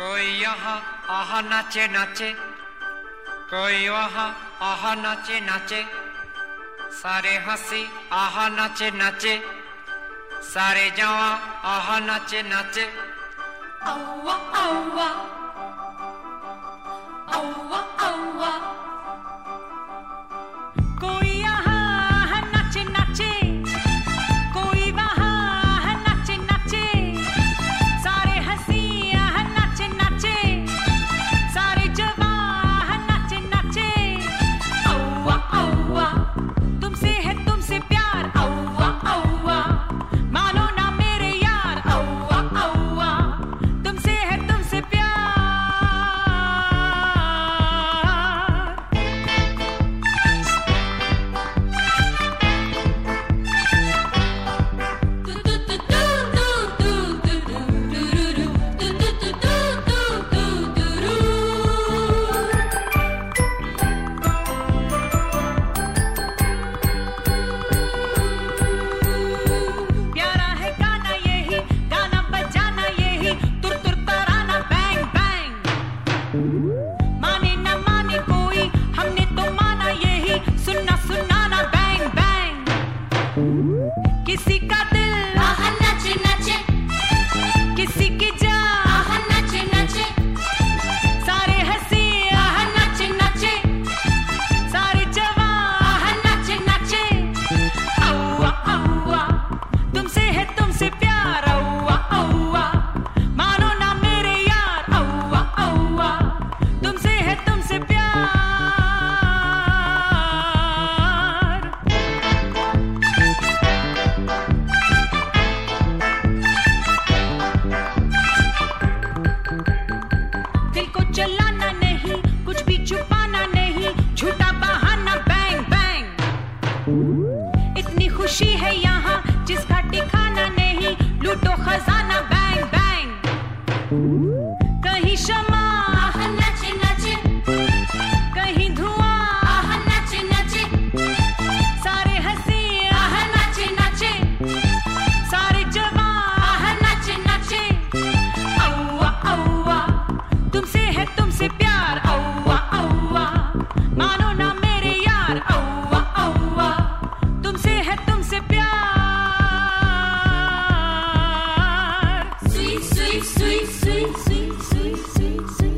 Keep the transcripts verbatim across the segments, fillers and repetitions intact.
कोई यहाँ आहा नाचे नाचे, कोई वहाँ आहा नाचे नाचे, सारे हंसी आहा नाचे नाचे, सारे जवां आहा नाचे नाचे। औवा औवा औवा औवा, कोई यहाँ नाचे नाचे, कोई वहाँ नाचे नाचे, सारे हंसी यहाँ नाचे नाचे, सारे जवां नाचे नाचे। औवा औवा, तुमसे है तुमसे प्यार, औवा औवा, मानो ना मेरे यार, औवा औवा, तुमसे है तुमसे प्यार। प्यारा है गाना यही, गाना बजाना यही, तुर तुर तराना बैंग बैंग। माने न माने कोई, हमने तो माना यही, सुनना सुनाना बैंग बैंग। किसी का दिल आहा नाचे नाचे, किसी की जान आहा नाचे नाचे, सारे हंसी आहा नाचे नाचे, सारे जवां आहा नाचे नाचे। औवा औवा, तुमसे है तुमसे प्यार, औवा औवा, मानो ना मेरे यार, औवा औवा, तुमसे है तुमसे प्यार। दिल को चलाना नहीं, कुछ भी छुपाना नहीं, झूठा बहाना बैंग बैंग। इतनी खुशी है यहाँ जिसका ठिकाना नहीं, लूटो खजाना बैंग बैंग। कहीं शमा आहा नाचे नाचे, कहीं धुआं आहा नाचे नाचे, सारे हंसी आहा नाचे नाचे, सारे जवां आहा नाचे नाचे। औवा औवा, तुमसे है तुमसे प्यार, औवा औवा, मानो ना मेरे यार, औवा औवा, तुमसे है तुमसे प्यार। सुई सुई सुई सुई सुई सुई सुई सुई,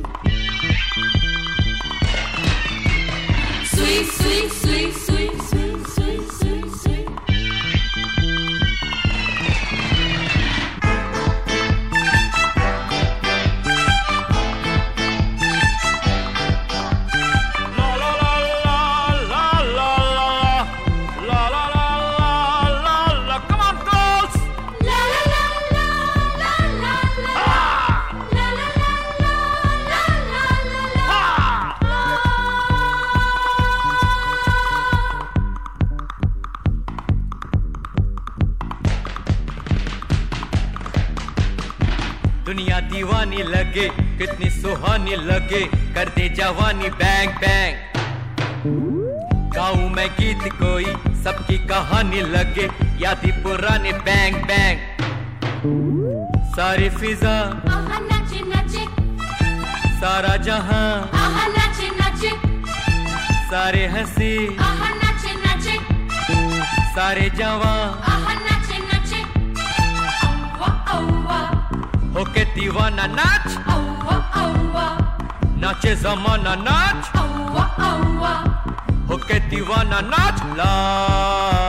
सुई सुई सुई सुई सुई सुई सुई सुई। La la la la la la la la la la la la. Come on, girls! La la la la la la la, Ah! la la la la la la la la. Ah! दुनिया दीवानी लगे, कितनी सुहानी लगे, कर दे जवानी bang bang. गाऊं मैं गीत कोई, सबकी कहानी लगे, यादी पुराने बैंग बैंग। सारी फिजा आहा नाचे नाचे, सारा जहां, आहा नाचे नाचे, सारे हंसी आहा नाचे नाचे, सारे जवां, आहा नाचे नाचे। औवा औवा होके दीवाना नाच, औवा औवा, नाचे जमाना नाच, औवा औवा, होके दीवाना नाच। ला